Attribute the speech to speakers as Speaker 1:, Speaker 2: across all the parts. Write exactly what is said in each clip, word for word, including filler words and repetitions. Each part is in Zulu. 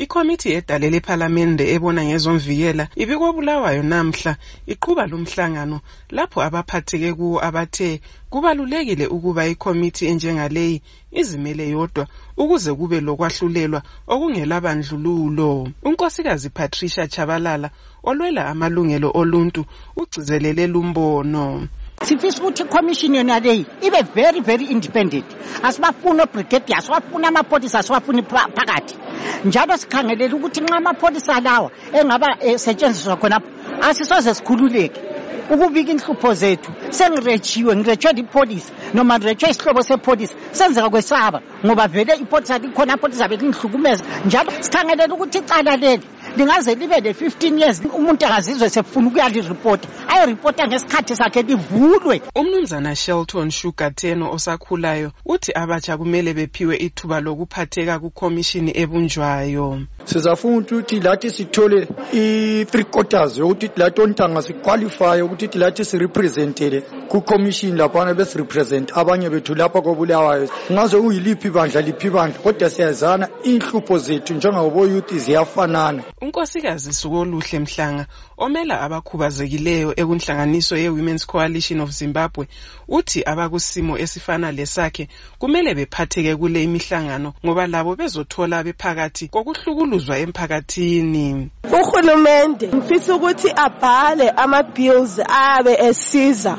Speaker 1: Ikomiti edalele ePhalamende ebona ngezomvikela ibikwabulawayo namhla iqhuba lumhlangano lapho abaphatheke kuwo abathe kubalulekile ukuba ikomiti enjengaleyi izimele yodwa ukuze kube lokwahlulelwa okungelabandlululo. uNkosikazi Patricia Chabalala olwela amalungelo oluntu ugcizelele lumbono.
Speaker 2: Sifisa ukuthi iCommission yona leyi ibe very very independent. Asibafuna brigadier, asibafuna amapholisa, asibafuna phakathi. Njalo sikhangelela ukuthi nxa amapholisa lawa engaba esetshenziswa khona asisoze sikhululeke. Ukubika inhlupho zethu sengirejiwe ngirejwe ipolice noma ngirejwe isihlobo sepolice senzeka kwesaba ngoba vele ipolice likhona ipolice belinhlukumeza njalo sikhangelela ukuthi icala leli lingaze libe le fifteen years umuntu angazizwe sefuna ukuyali report ayo reporta ngesikhathi sakhe livulwe.
Speaker 1: Umnumzana Shelton Shugateno osakhulayo uthi abatsha kumele bephiwe ithuba lokuphatheka kuCommission ebunjwayo.
Speaker 3: Sizafuna ukuthi lathi sithole i three quarters yokuthi lathi ontanga siqualify ukuthi lathi si representele kuCommission lapha bese represent abanye bethu lapha kobulawayo. Ngaze uyiliphi bandla liphi bandla kodwa siyazana inhlupho zethu njengabo youth ziyafanana.
Speaker 1: uNkosikazi Sukoluhle Mhlanga omela abakhubazekileyo ekunhlanganiso ye-Women's Coalition of Zimbabwe uthi abakusimo esifana lesakhe kumele bephatheke kule imihlangano ngoba labo bezothola bephakathi kokuhlukuluzwa emphakathini.
Speaker 4: Uhulumende ngifisa ukuthi abhale ama-bills abe esiza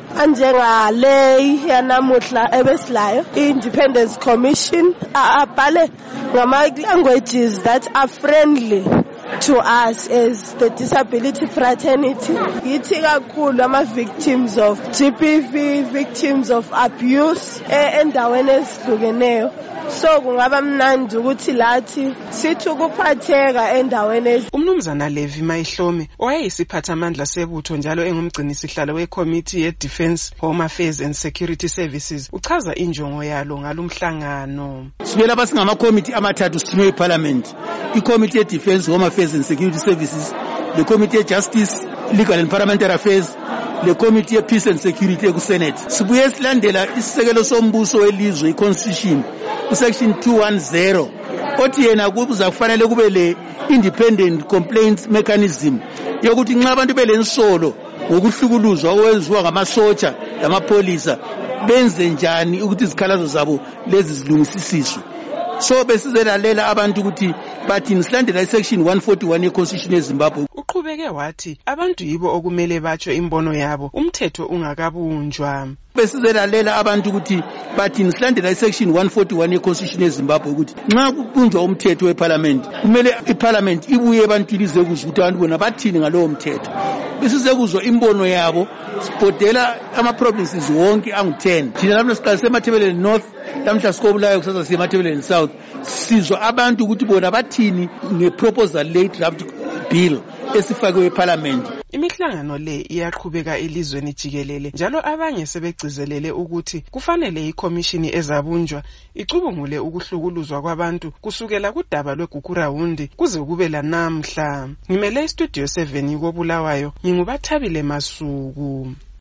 Speaker 4: anjengale yanamuhla ebesilayo i-Independence Commission abhale ngama-languages that are friendly to us as the disability fraternity. Yithi kakhulu ama victims of G B V, victims of abuse endaweni ezihlukeneyo. So kungaba mnandi ukuthi lathi sithi ukuphatheka endaweni.
Speaker 1: Umnumzana Levi Mayihlome owayeyisiphathamandla sebutho njalo engumgcinisihlalo weCommittee ye-Defence, Home Affairs and Security Services uchaza injongo yalo ngalumhlangano.
Speaker 5: Sibela abasingama committee amathathu sithunywe eParliament. iCommittee ye-Defence, Home Affairs and Security Services, the Committee ye-Justice, Legal and Parliamentary Affairs, le Committee ye-Peace and Security eku-Senate. Sibuye silandela isisekelo sombuso welizwe i-Constitution ku-Section two ten othi yena kuza kufanele kube le independent complaints mechanism yokuthi nxa abantu belensolo ngokuhlukuluzwa okwenziwa ngamasotsha lamapolisa benze njani ukuthi izikhalazo zabo lezi zilungisisiswe. So besizelalela abantu ukuthi bathi silandela iSection one forty-one yeConstitution yeZimbabwe.
Speaker 1: Uqhubeke wathi abantu yibo okumele batsho imbono yabo umthetho ungakabunjwa.
Speaker 5: Besizelalela abantu ukuthi bathi silandela iSection one forty-one yeConstitution yeZimbabwe ukuthi nxa kubunjwa umthetho weParliament kumele iParliament ibuye ebantwini ize kuzwa ukuthi abantu bona bathini ngalowo mthetho. Besize kuzwa imbono yabo sipodela ama-provinces wonke angu ten. Thina lapho siqalise eMatabeleland North lamhla sikobulayo kusasa siye eMatabeleland South sizwa abantu ukuthi bona bathini ngeproposal le draft bill esifakwe eParliament.
Speaker 1: Imihlangano le iyaqhubeka elizweni jikelele njalo abanye sebegcizelele ukuthi kufanele iCommission ezabunjwa icubungule ukuhlukuluzwa kwabantu kusukela kudaba lweGugurawundi kuze kube lanamhla. Ngimele iStudio seven kobulawayo ngingubathabile Masuku.